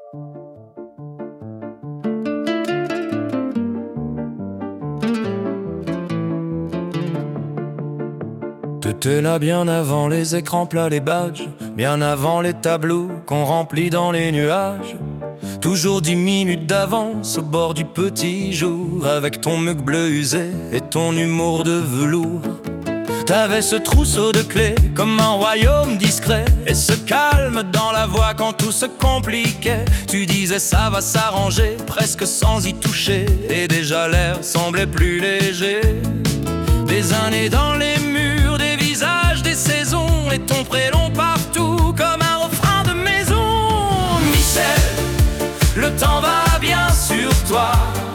T'étais là bien avant les écrans plats, les badges, bien avant les tableaux qu'on remplit dans les nuages. Toujours 10 minutes d'avance au bord du petit jour, avec ton mug bleu usé et ton humour de velours. T'avais ce trousseau de clés comme un royaume discret, et ce calme dans la voix quand tout se compliquait. Tu disais ça va s'arranger, presque sans y toucher, et déjà l'air semblait plus léger. Des années dans les murs, des visages, des saisons, et ton prénom partout comme un refrain de maison. Michel, le temps va bien sur toi.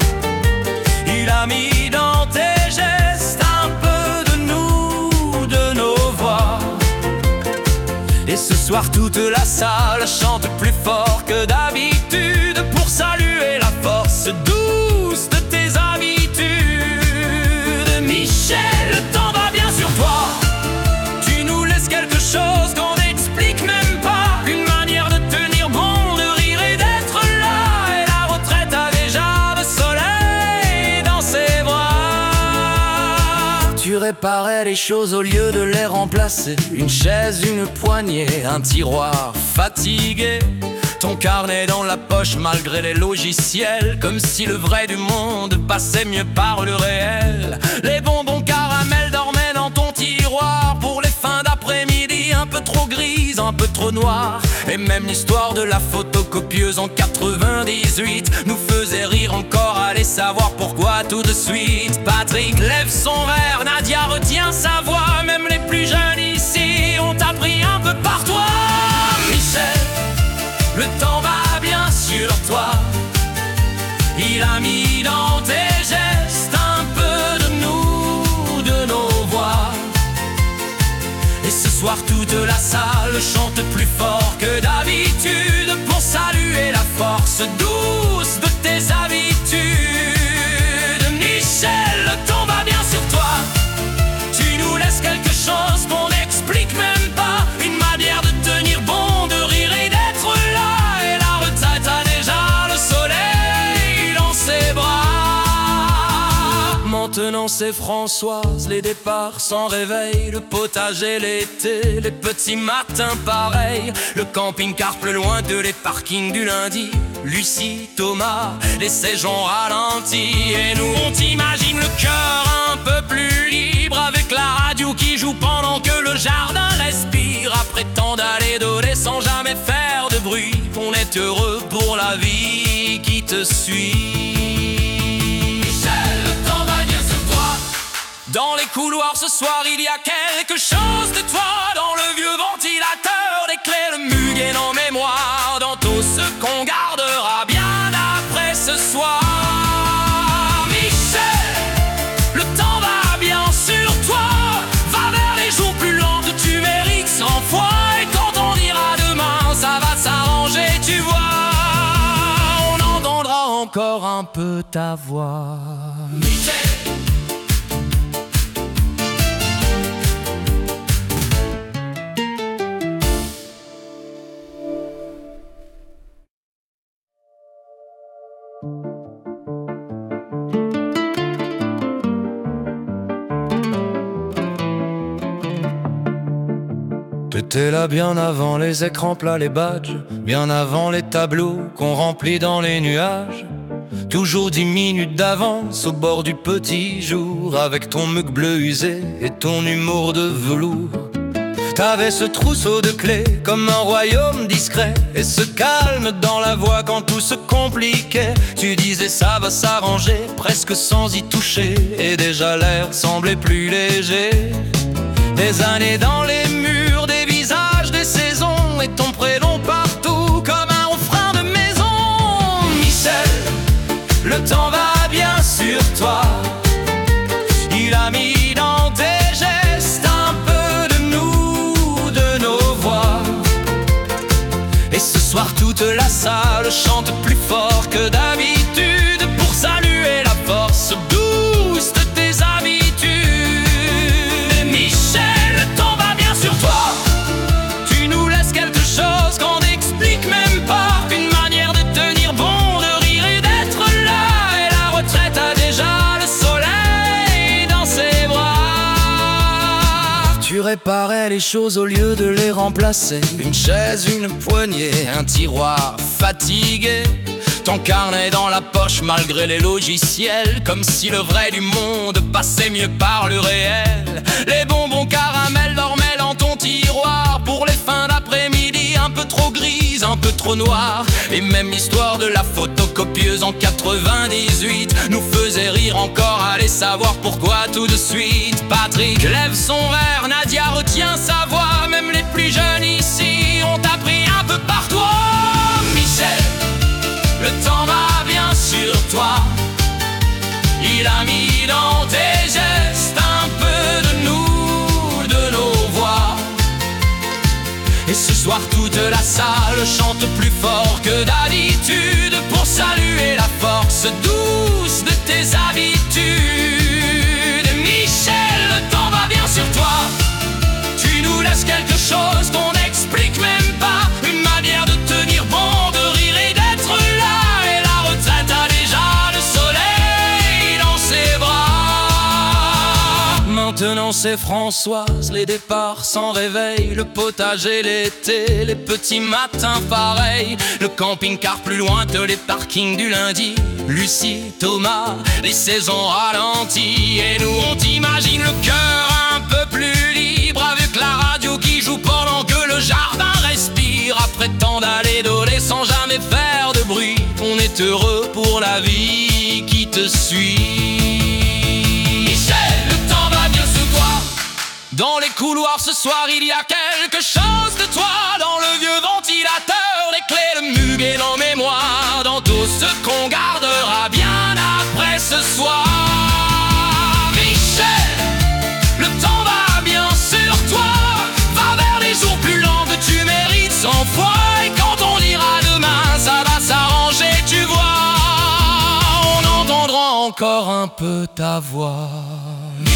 Il a mis dans tes gestes un peu de nous, de nos voix. Et ce soir toute la salle chante plus fort que d'habitude pour saluer la force douce de tes habitudes. Michel, le temps va bien sur toi. Tu nous laisses quelque chose qu'on n'explique même pas. Une manière de tenir bon, de rire et d'être là. Et la retraite a déjà le soleil dans ses bras. Tu réparais les choses au lieu de les remplacer. Une chaise, une poignée, un tiroir fatigué. Ton carnet dans la poche malgré les logiciels, comme si le vrai du monde passait mieux par le réel. Les bonbons caramel dormaient dans ton tiroir pour les fins d'après-midi un peu trop grises, un peu trop noires. Et même l'histoire de la photocopieuse en 98 nous faisait rire encore, allez savoir pourquoi tout de suite. Patrick lève son verre, Nadia retient sa voix. Même les plus jeunes ici ont appris un peu par toi. Michel, le temps va bien sur toi. Il a mis dans tes gestes un peu de nous, de nos voix. Et ce soir toute la salle chante plus fort que d'habitude pour saluer la force douce de tes habitudes. Michel, le temps va bien sur toi. Tu nous laisses quelque chose qu'on n'explique même pas. Une manière de tenir bon, de rire et d'être là. Et la retraite a déjà le soleil dans ses bras. Maintenant c'est Françoise, les départs sans réveil, le potager l'été, les petits matins pareils, le camping-car plus loin de les parkings du lundi. Lucie, Thomas, les séjours ralentis. Et nous on t'imagine le cœur un peu plus libre, avec la radio qui joue pendant que le jardin respire. Après tant d'années données sans jamais faire de bruit, on est heureux pour la vie qui te suit. Michel, le temps va bien sur toi. Dans les couloirs ce soir il y a quelque chose de toi. Dans le vieux ventilateur des clés, le muguet en mémoire. Dans tout ce qu'on gardera bien après ce soir. Michel, le temps va bien sur toi. Va vers les jours plus lents que tu mérites 100 fois. Et quand on dira demain, ça va s'arranger, tu vois. On entendra encore un peu ta voix. Michel. T'étais là bien avant les écrans plats, les badges, bien avant les tableaux qu'on remplit dans les nuages. Toujours 10 minutes d'avance au bord du petit jour, avec ton mug bleu usé et ton humour de velours. T'avais ce trousseau de clés comme un royaume discret, et ce calme dans la voix quand tout se compliquait. Tu disais ça va s'arranger, presque sans y toucher, et déjà l'air semblait plus léger. Des années dans les murs, des visages, des saisons, et ton prénom partout comme un refrain de maison. Michel, le temps va bien sur toi. Il a mis dans tes gestes un peu de nous, de nos voix. Et ce soir toute la salle chante plus fort que d'habitude pour saluer la force douce de tes habitudes. Michel, le temps va bien sur toi. Tu nous laisses quelque chose qu'on n'explique même pas. Une manière de réparer les choses au lieu de les remplacer. Une chaise, une poignée, un tiroir fatigué, ton carnet dans la poche malgré les logiciels, comme si le vrai du monde passait mieux par le réel. Les bonbons caramel dormaient dans ton tiroir pour les fins d'après-midi un peu trop grises, un peu trop noires. Et même l'histoire de la photocopieuse en 98 nous faisait rire encore, allez savoir pourquoi tout de suite. Patrick lève son verre, Nadia retient sa voix, même les plus jeunes ici ont appris un peu par toi. Michel, le temps va bien sur toi, il a mis dans tes gestes un peu de nous, de nos voix. Et ce soir toute la salle chante plus fort que d'habitude pour saluer la force douce de tes habitudes. Michel, le temps va bien sur toi, tu nous laisses quelque chose qu'on n'explique même pas, une manière de tenir bon, de rire et d'être là. Et la retraite a déjà le soleil dans ses bras. Maintenant c'est Françoise, les départs sans réveil, le potager l'été, les petits matins pareils, le camping-car plus loin que les parkings du lundi. Lucie, Thomas, les saisons ralenties, et nous on t'imagine le cœur un peu plus libre, avec la radio qui joue pendant que le jardin respire. Après tant d'années données sans jamais faire de bruit, on est heureux pour la vie qui te suit. Michel, le temps va bien sur toi, dans les couloirs ce soir il y a quelque chose de toi, dans le vieux ventilateur, les clés de muguet en mémoire, dans tout ce qu'on gardera bien après ce soir. Michel, le temps va bien sur toi, va vers les jours plus lents que tu mérites 100 fois, et quand on ira demain ça va s'arranger, tu vois, on entendra encore un peu ta voix.